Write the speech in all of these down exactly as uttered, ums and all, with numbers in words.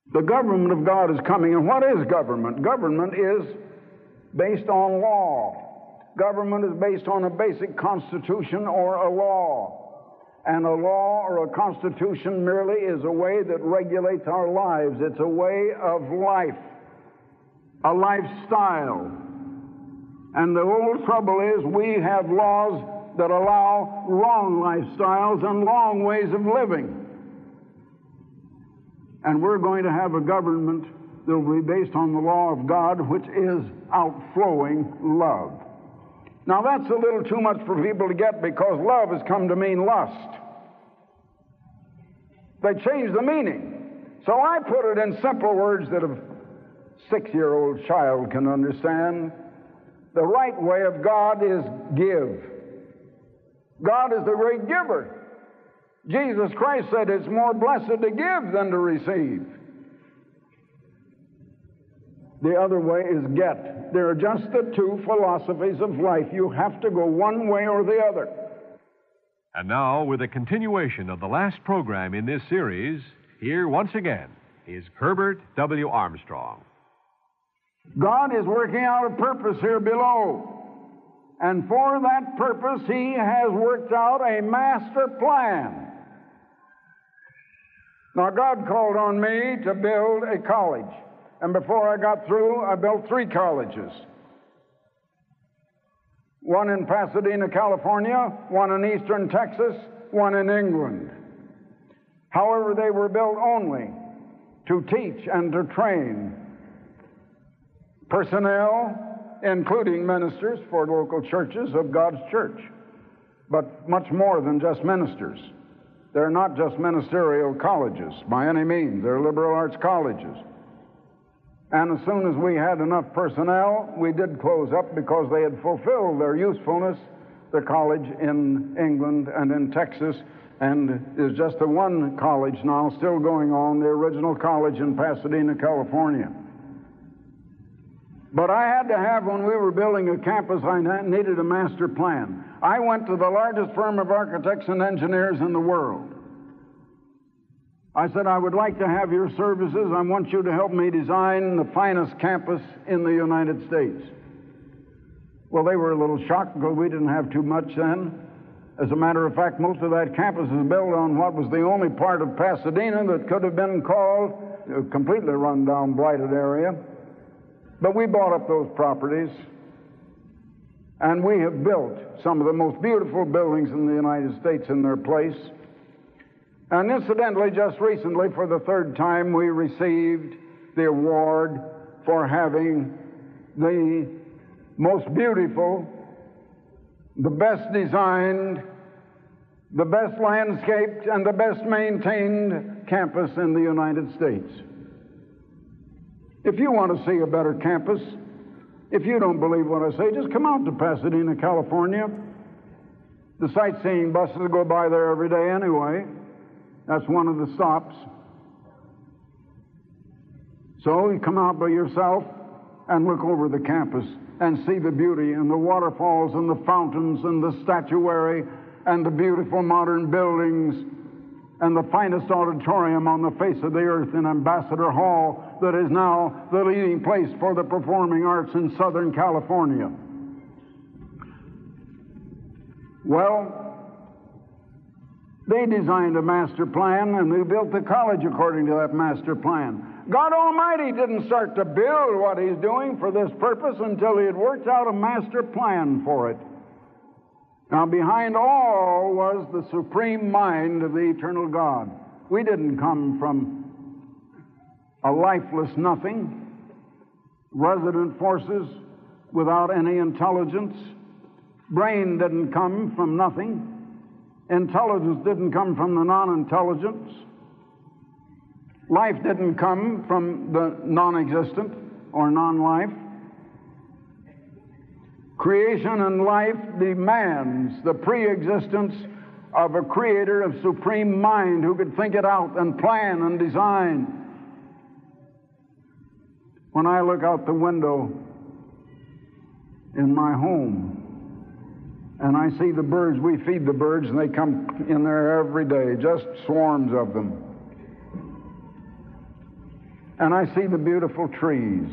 The government of God is coming. And what is government? Government is based on law. Government is based on a basic constitution or a law. And a law or a constitution merely is a way that regulates our lives. It's a way of life, a lifestyle. And the old trouble is we have laws that allow wrong lifestyles and wrong ways of living. And we're going to have a government that will be based on the law of God, which is outflowing love. Now, that's a little too much for people to get, because love has come to mean lust. They changed the meaning. So I put it in simple words that a six-year-old child can understand. The right way of God is give. God is the great giver. Jesus Christ said it's more blessed to give than to receive. The other way is get. There are just the two philosophies of life. You have to go one way or the other. And now, with a continuation of the last program in this series, here once again is Herbert W. Armstrong. God is working out a purpose here below. And for that purpose, He has worked out a master plan. Now, God called on me to build a college. And before I got through, I built three colleges. One in Pasadena, California, one in eastern Texas, one in England. However, they were built only to teach and to train personnel, including ministers for local churches of God's church, but much more than just ministers. They're not just ministerial colleges by any means. They're liberal arts colleges. And as soon as we had enough personnel, we did close up because they had fulfilled their usefulness, the college in England and in Texas, and there's just the one college now still going on, the original college in Pasadena, California. But I had to have, when we were building a campus, I needed a master plan. I went to the largest firm of architects and engineers in the world. I said, I would like to have your services. I want you to help me design the finest campus in the United States. Well, they were a little shocked because we didn't have too much then. As a matter of fact, most of that campus is built on what was the only part of Pasadena that could have been called a completely run-down, blighted area. But we bought up those properties, and we have built some of the most beautiful buildings in the United States in their place. And incidentally, just recently, for the third time, we received the award for having the most beautiful, the best designed, the best landscaped, and the best maintained campus in the United States. If you want to see a better campus, if you don't believe what I say, just come out to Pasadena, California. The sightseeing buses go by there every day anyway. That's one of the stops. So you come out by yourself and look over the campus and see the beauty and the waterfalls and the fountains and the statuary and the beautiful modern buildings and the finest auditorium on the face of the earth in Ambassador Hall that is now the leading place for the performing arts in Southern California. Well, they designed a master plan, and they built the college according to that master plan. God Almighty didn't start to build what He's doing for this purpose until He had worked out a master plan for it. Now, behind all was the supreme mind of the eternal God. We didn't come from a lifeless nothing, resident forces without any intelligence. Brain didn't come from nothing. Intelligence didn't come from the non-intelligence. Life didn't come from the non-existent or non-life. Creation and life demands the pre-existence of a creator of supreme mind who could think it out and plan and design. When I look out the window in my home and I see the birds, we feed the birds and they come in there every day, just swarms of them. and I see the beautiful trees.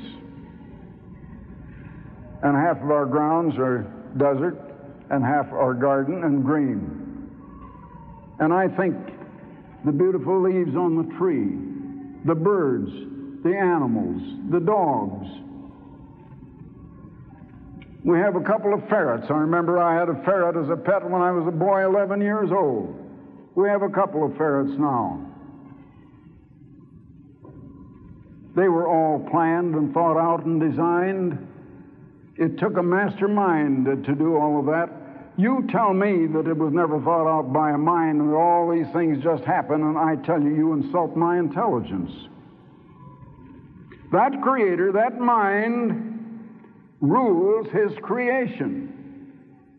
And half of our grounds are desert, and half are garden and green. And I think the beautiful leaves on the tree, the birds, the animals, the dogs. We have a couple of ferrets. I remember I had a ferret as a pet when I was a boy, eleven years old. We have a couple of ferrets now. They were all planned and thought out and designed. It took a mastermind to do all of that. You tell me that it was never thought out by a mind and that all these things just happen, and I tell you, you insult my intelligence. That Creator, that mind, rules His creation.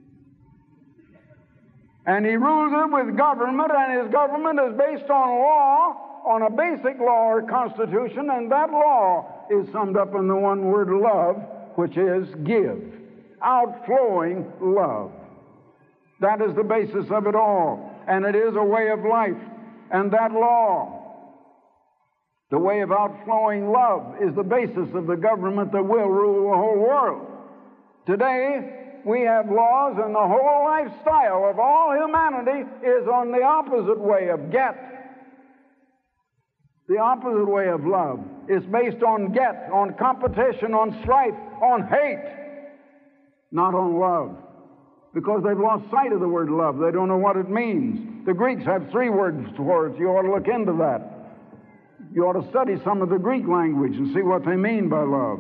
And He rules it with government, and His government is based on law, on a basic law or constitution, and that law is summed up in the one word love, which is give. Outflowing love. That is the basis of it all, and it is a way of life. And that law, the way of outflowing love, is the basis of the government that will rule the whole world. Today, we have laws, and the whole lifestyle of all humanity is on the opposite way of get. The opposite way of love is based on get, on competition, on strife, on hate, not on love. Because they've lost sight of the word love. They don't know what it means. The Greeks have three words for it. You ought to look into that. You ought to study some of the Greek language and see what they mean by love.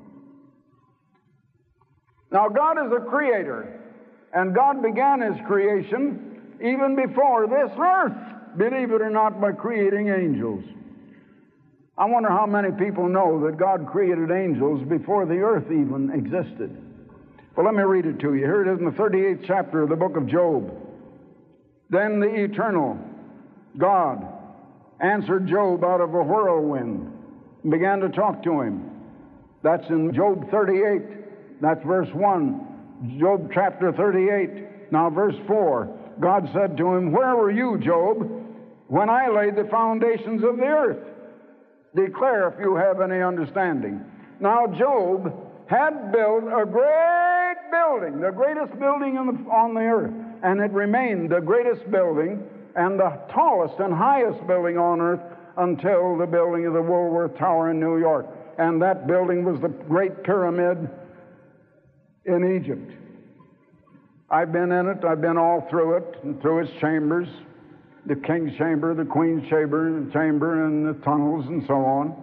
Now, God is a creator, and God began His creation even before this earth, believe it or not, by creating angels. I wonder how many people know that God created angels before the earth even existed. Well, let me read it to you. Here it is in the thirty-eighth chapter of the book of Job. Then the eternal God answered Job out of a whirlwind and began to talk to him. That's in Job thirty-eight. That's verse one. Job chapter thirty-eight. Now verse four. God said to him, "Where were you, Job, when I laid the foundations of the earth? Declare if you have any understanding." Now Job had built a great building, the greatest building on the, on the earth, and it remained the greatest building and the tallest and highest building on earth until the building of the Woolworth Tower in New York. And that building was the Great Pyramid in Egypt. I've been in it. I've been all through it and through its chambers, the king's chamber, the queen's chamber, the chamber, and the tunnels and so on.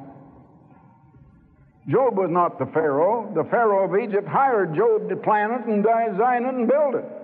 Job was not the Pharaoh. The Pharaoh of Egypt hired Job to plan it and design it and build it.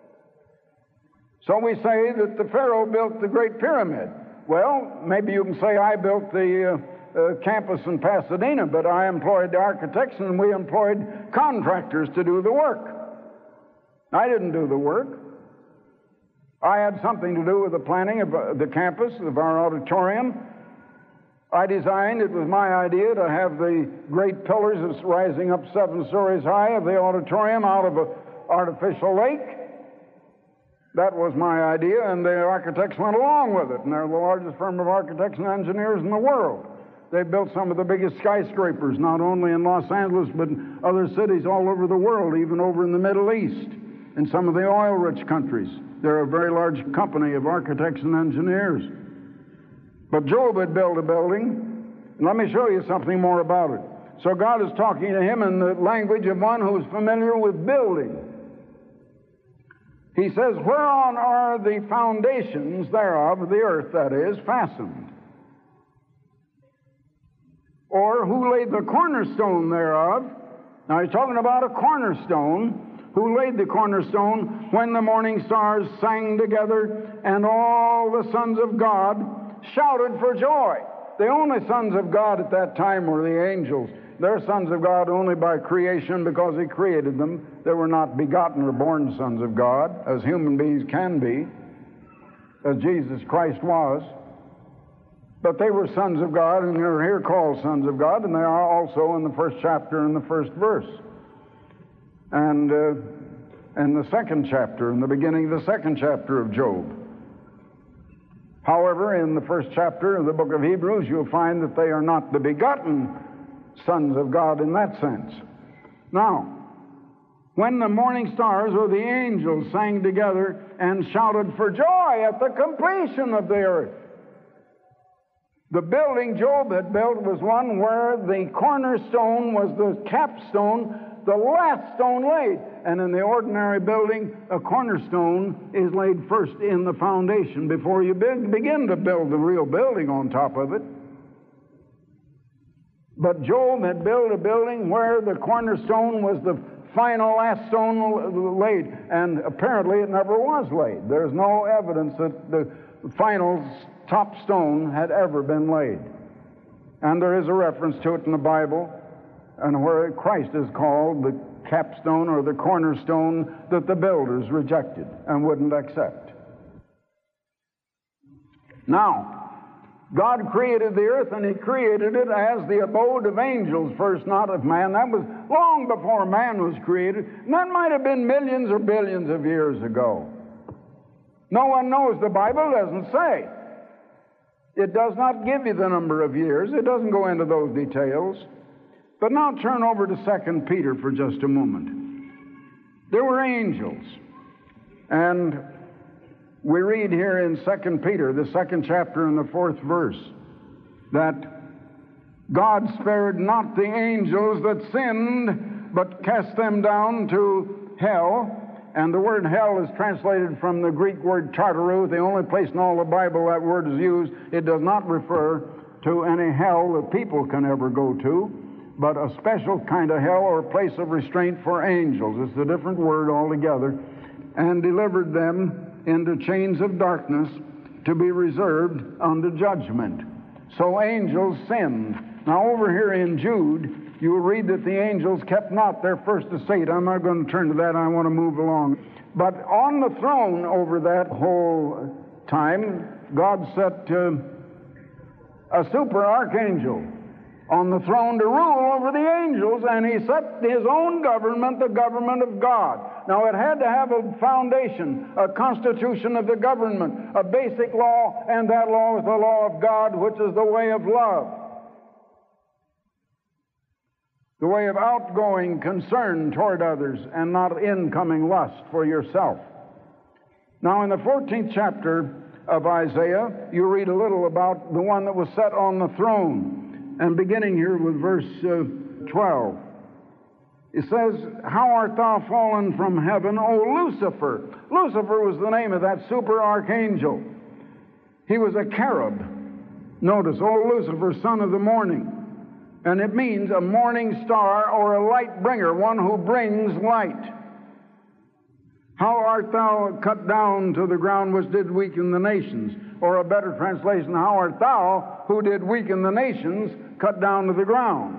So we say that the Pharaoh built the Great Pyramid. Well, maybe you can say I built the uh, uh, campus in Pasadena, but I employed the architects and we employed contractors to do the work. I didn't do the work. I had something to do with the planning of uh, the campus, of our auditorium. I designed, it was my idea to have the great pillars that's rising up seven stories high of the auditorium out of an artificial lake. That was my idea, and the architects went along with it, and they're the largest firm of architects and engineers in the world. They built some of the biggest skyscrapers, not only in Los Angeles, but in other cities all over the world, even over in the Middle East, in some of the oil-rich countries. They're a very large company of architects and engineers. But Job had built a building, and let me show you something more about it. So God is talking to him in the language of one who is familiar with building. He says, "Whereon are the foundations thereof, the earth, that is, fastened? Or who laid the cornerstone thereof?" Now he's talking about a cornerstone. Who laid the cornerstone when the morning stars sang together and all the sons of God shouted for joy? The only sons of God at that time were the angels. They're sons of God only by creation because He created them. They were not begotten or born sons of God, as human beings can be, as Jesus Christ was. But they were sons of God, and they're here called sons of God, and they are also in the first chapter and the first verse. And uh, in the second chapter, in the beginning of the second chapter of Job. However, in the first chapter of the book of Hebrews, you'll find that they are not the begotten sons of God in that sense. Now, when the morning stars or the angels sang together and shouted for joy at the completion of the earth, the building Job had built was one where the cornerstone was the capstone, the last stone laid. And in the ordinary building, a cornerstone is laid first in the foundation before you begin to build the real building on top of it. But Job had built a building where the cornerstone was the final last stone laid, and apparently it never was laid. There's no evidence that the final top stone had ever been laid. And there is a reference to it in the Bible, and where Christ is called the capstone or the cornerstone that the builders rejected and wouldn't accept. Now, God created the earth, and He created it as the abode of angels first, not of man. That was long before man was created, and that might have been millions or billions of years ago. No one knows. The Bible doesn't say. It does not give you the number of years. It doesn't go into those details. But now turn over to Second Peter for just a moment. There were angels, and we read here in Second Peter, the second chapter and the fourth verse, that God spared not the angels that sinned, but cast them down to hell. And the word hell is translated from the Greek word Tartarus, the only place in all the Bible that word is used. It does not refer to any hell that people can ever go to, but a special kind of hell or place of restraint for angels. It's a different word altogether. And delivered them into chains of darkness to be reserved unto judgment. So angels sinned. Now over here in Jude, you will read that the angels kept not their first estate. I'm not going to turn to that. I want to move along. But on the throne over that whole time, God set uh, a super archangel on the throne to rule over the angels, and He set His own government, the government of God. Now, it had to have a foundation, a constitution of the government, a basic law, and that law is the law of God, which is the way of love. The way of outgoing concern toward others and not incoming lust for yourself. Now, in the fourteenth chapter of Isaiah, you read a little about the one that was set on the throne. And beginning here with verse uh, twelve, it says, "How art thou fallen from heaven, O Lucifer?" Lucifer was the name of that super archangel. He was a cherub. Notice, "O Lucifer, son of the morning." And it means a morning star or a light bringer, one who brings light. "How art thou cut down to the ground, which did weaken the nations?" Or a better translation, "How art thou, who did weaken the nations, cut down to the ground?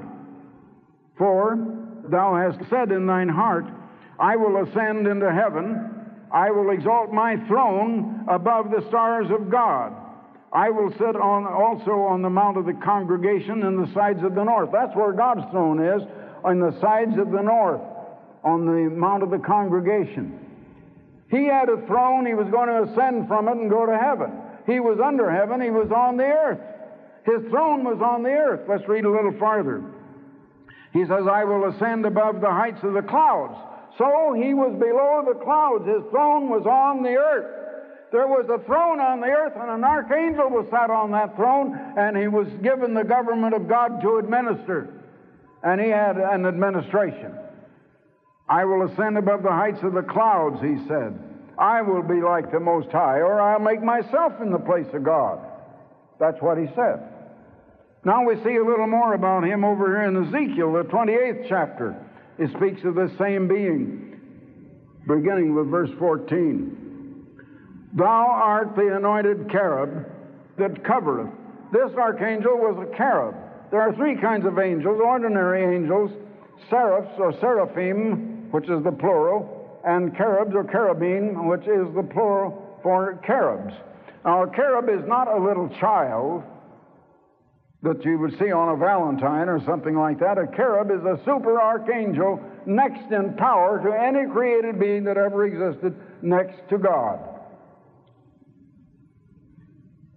For thou hast said in thine heart, I will ascend into heaven. I will exalt my throne above the stars of God. I will sit on also on the mount of the congregation in the sides of the north." That's where God's throne is, on the sides of the north, on the mount of the congregation. He had a throne. He was going to ascend from it and go to heaven. He was under heaven. He was on the earth. His throne was on the earth. Let's read a little farther. He says, "I will ascend above the heights of the clouds." So He was below the clouds. His throne was on the earth. There was a throne on the earth, and an archangel was sat on that throne, and he was given the government of God to administer. And he had an administration. "I will ascend above the heights of the clouds," He said. "I will be like the Most High, or I'll make myself in the place of God." That's what He said. Now we see a little more about Him over here in Ezekiel, the twenty-eighth chapter. It speaks of this same being, beginning with verse fourteen. "Thou art the anointed cherub that covereth." This archangel was a cherub. There are three kinds of angels: ordinary angels, seraphs or seraphim, which is the plural, and cherubs or cherubim, which is the plural for cherubs. Now, a cherub is not a little child that you would see on a Valentine or something like that. A cherub is a super archangel next in power to any created being that ever existed next to God.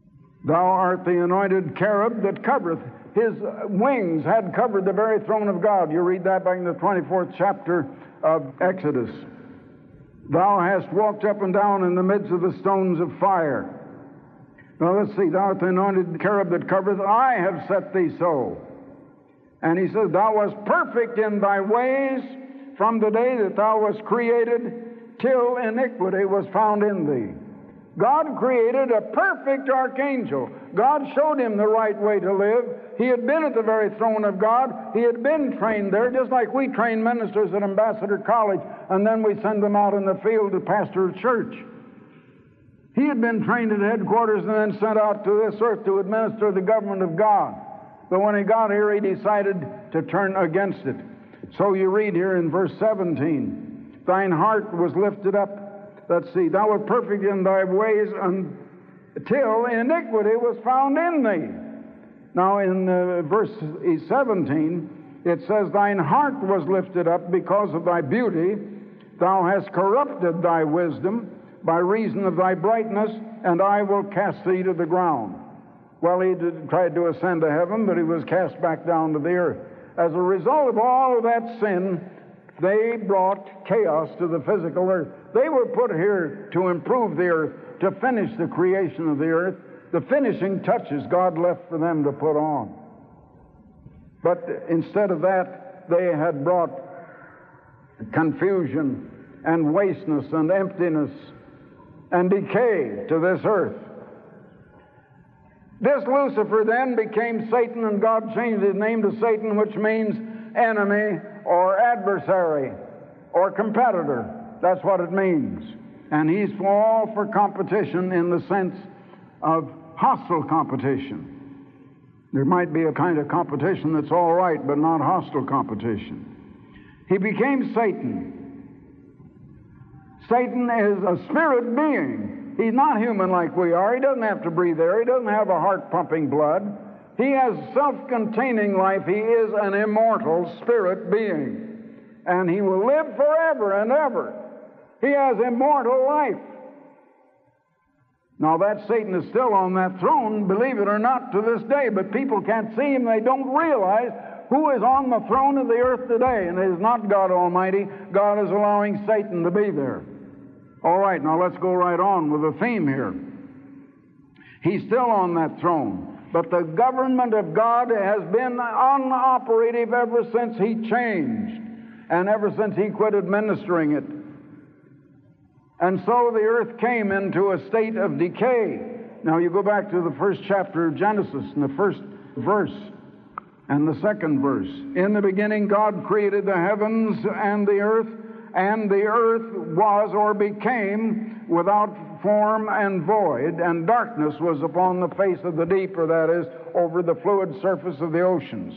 Thou art the anointed cherub that covereth. His wings had covered the very throne of God. You read that back in the twenty-fourth chapter of Exodus. Thou hast walked up and down in the midst of the stones of fire. Now let's see. Thou art the anointed cherub that covereth. I have set thee so. And he says, thou wast perfect in thy ways from the day that thou wast created till iniquity was found in thee. God created a perfect archangel. God showed him the right way to live. He had been at the very throne of God. He had been trained there, just like we train ministers at Ambassador College, and then we send them out in the field to pastor a church. He had been trained at headquarters and then sent out to this earth to administer the government of God. But when he got here, he decided to turn against it. So you read here in verse seventeen, thine heart was lifted up. Let's see, thou wert perfect in thy ways until iniquity was found in thee. Now in uh, verse seventeen, it says, thine heart was lifted up because of thy beauty. Thou hast corrupted thy wisdom by reason of thy brightness, and I will cast thee to the ground. Well, he did, tried to ascend to heaven, but he was cast back down to the earth. As a result of all of that sin, they brought chaos to the physical earth. They were put here to improve the earth, to finish the creation of the earth. The finishing touches God left for them to put on. But instead of that, they had brought confusion and wasteness and emptiness and decay to this earth. This Lucifer then became Satan, and God changed his name to Satan, which means enemy or adversary or competitor. That's what it means. And he's all for competition in the sense of hostile competition. There might be a kind of competition that's all right, but not hostile competition. He became Satan. Satan is a spirit being. He's not human like we are. He doesn't have to breathe air. He doesn't have a heart pumping blood. He has self-containing life. He is an immortal spirit being. And he will live forever and ever. He has immortal life. Now that Satan is still on that throne, believe it or not, to this day. But people can't see him. They don't realize who is on the throne of the earth today. And it is not God Almighty. God is allowing Satan to be there. All right, now let's go right on with the theme here. He's still on that throne, but the government of God has been unoperative ever since he changed, and ever since he quit administering it. And so the earth came into a state of decay. Now you go back to the first chapter of Genesis, in the first verse and the second verse. In the beginning God created the heavens and the earth, and the earth was or became without form and void, and darkness was upon the face of the deep, or that is, over the fluid surface of the oceans.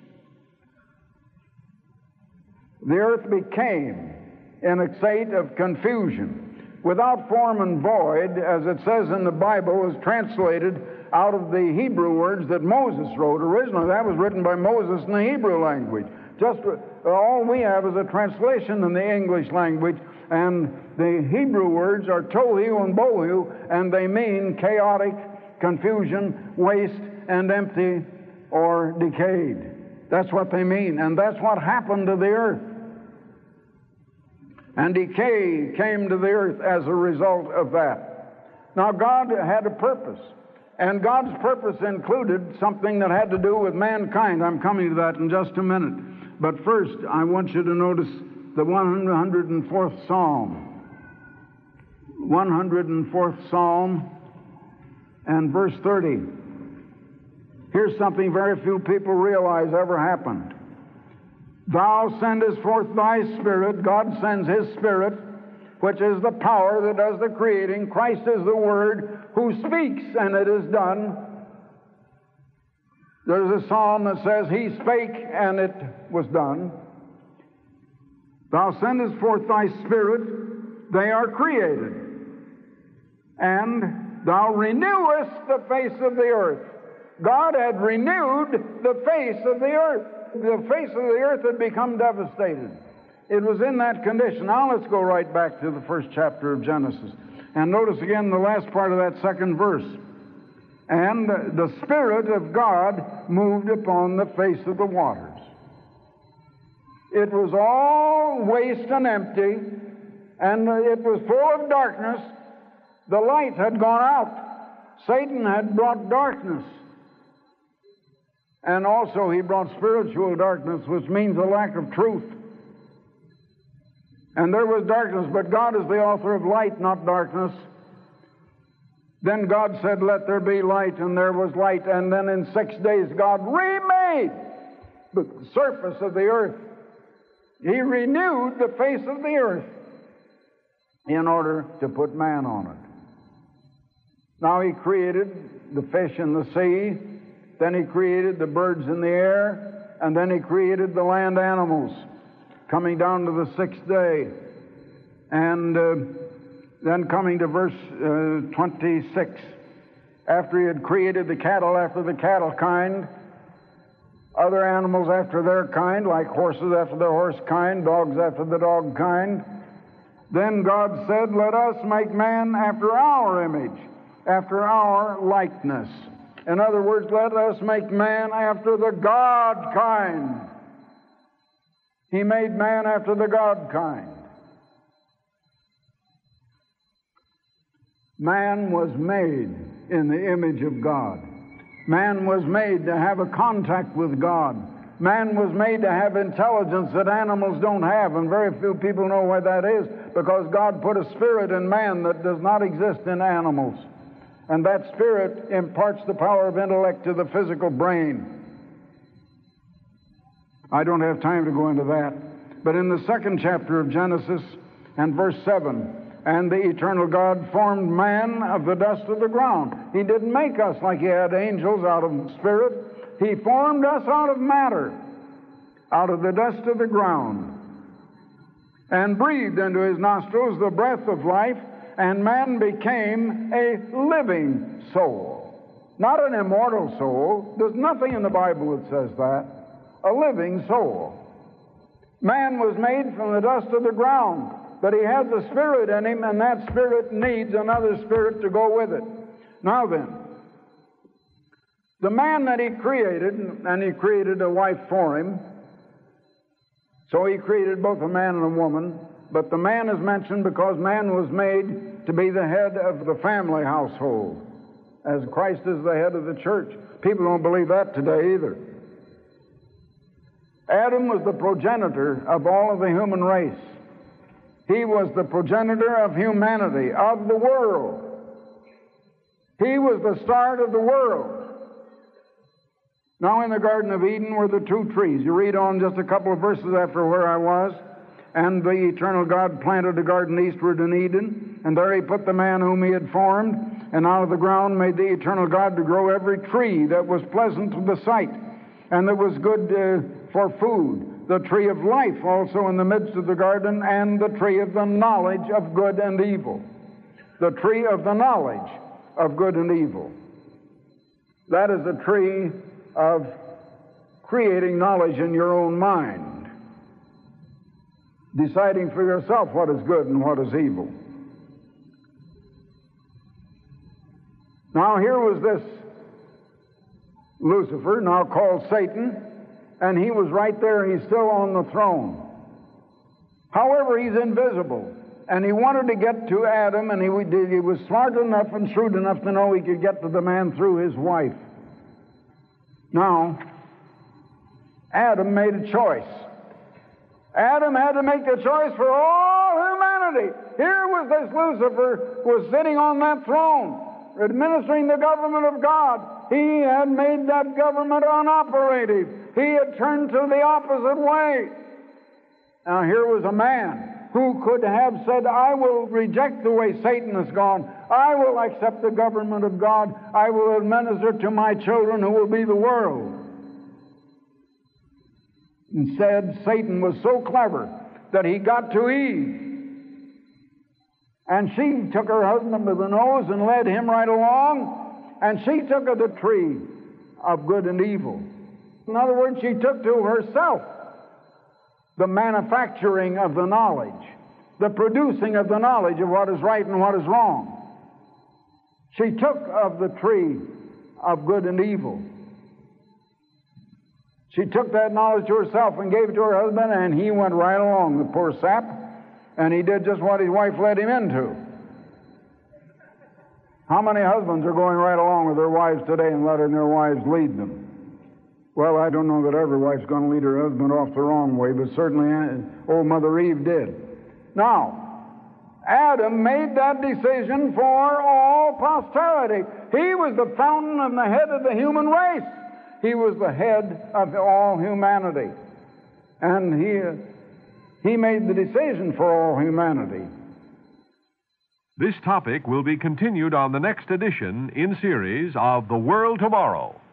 The earth became in a state of confusion. Without form and void, as it says in the Bible, is translated out of the Hebrew words that Moses wrote. Originally, that was written by Moses in the Hebrew language. Just all we have is a translation in the English language, and the Hebrew words are tohu and bohu, and they mean chaotic, confusion, waste, and empty or decayed. That's what they mean, and that's what happened to the earth. And decay came to the earth as a result of that. Now, God had a purpose, and God's purpose included something that had to do with mankind. I'm coming to that in just a minute. But first, I want you to notice the one hundred fourth Psalm. one hundred fourth Psalm and verse thirty. Here's something very few people realize ever happened. Thou sendest forth thy Spirit. God sends His Spirit, which is the power that does the creating. Christ is the Word who speaks, and it is done. There's a psalm that says, He spake, and it was done. Thou sendest forth thy Spirit, they are created. And thou renewest the face of the earth. God had renewed the face of the earth. The face of the earth had become devastated. It was in that condition. Now let's go right back to the first chapter of Genesis. And notice again the last part of that second verse. and the Spirit of God moved upon the face of the waters. It was all waste and empty, and it was full of darkness. The light had gone out. Satan had brought darkness. And also he brought spiritual darkness, which means a lack of truth. And there was darkness, but God is the author of light, not darkness. Then God said, "Let there be light," and there was light. And then in six days God remade the surface of the earth. He renewed the face of the earth in order to put man on it. Now he created the fish in the sea, then he created the birds in the air, and then he created the land animals, coming down to the sixth day. And uh, then coming to verse uh, twenty-six, after he had created the cattle after the cattle kind, other animals after their kind, like horses after their horse kind, dogs after the dog kind, then God said, "Let us make man after our image, after our likeness." In other words, let us make man after the God kind. He made man after the God kind. Man was made in the image of God. Man was made to have a contact with God. Man was made to have intelligence that animals don't have, and very few people know why that is, because God put a spirit in man that does not exist in animals. And that spirit imparts the power of intellect to the physical brain. I don't have time to go into that. But in the second chapter of Genesis and verse seven, "And the eternal God formed man of the dust of the ground." He didn't make us like he had angels out of spirit. He formed us out of matter, out of the dust of the ground, and breathed into his nostrils the breath of life, and man became a living soul. Not an immortal soul. There's nothing in the Bible that says that. A living soul. Man was made from the dust of the ground, but he has a spirit in him, and that spirit needs another spirit to go with it. Now then, the man that he created, and he created a wife for him, so he created both a man and a woman, but the man is mentioned because man was made to be the head of the family household, as Christ is the head of the church. People don't believe that today either. Adam was the progenitor of all of the human race. He was the progenitor of humanity, of the world. He was the start of the world. Now in the Garden of Eden were the two trees. You read on just a couple of verses after where I was. "And the eternal God planted a garden eastward in Eden, and there he put the man whom he had formed, and out of the ground made the eternal God to grow every tree that was pleasant to the sight, and that was good uh, for food, the tree of life also in the midst of the garden, and the tree of the knowledge of good and evil." The tree of the knowledge of good and evil. That is a tree of creating knowledge in your own mind, deciding for yourself what is good and what is evil. Now here was this Lucifer, now called Satan, and he was right there. He's still on the throne. However, he's invisible, and he wanted to get to Adam, and he, he was smart enough and shrewd enough to know he could get to the man through his wife. Now, Adam made a choice. Adam had to make the choice for all humanity. Here was this Lucifer was sitting on that throne, administering the government of God. He had made that government unoperative. He had turned to the opposite way. Now here was a man who could have said, "I will reject the way Satan has gone. I will accept the government of God. I will administer to my children who will be the world." Instead, Satan was so clever that he got to Eve. And she took her husband by the nose and led him right along. And she took of the tree of good and evil. In other words, she took to herself the manufacturing of the knowledge, the producing of the knowledge of what is right and what is wrong. She took of the tree of good and evil. She took that knowledge to herself and gave it to her husband, and he went right along, the poor sap, and he did just what his wife led him into. How many husbands are going right along with their wives today and letting their wives lead them? Well, I don't know that every wife's going to lead her husband off the wrong way, but certainly old Mother Eve did. Now, Adam made that decision for all posterity. He was the fountain and the head of the human race. He was the head of all humanity. And he, he made the decision for all humanity. This topic will be continued on the next edition in series of The World Tomorrow.